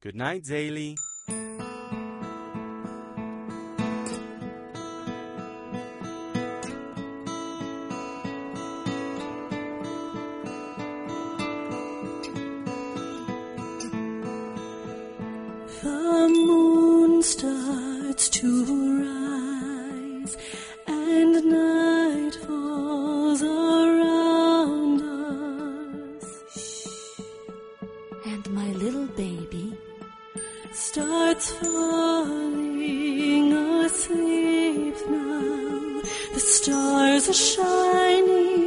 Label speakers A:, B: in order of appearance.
A: Good night, Zaylee.
B: The moon starts to rise and night falls around us.
C: And my little baby
B: starts falling asleep now. The stars are shining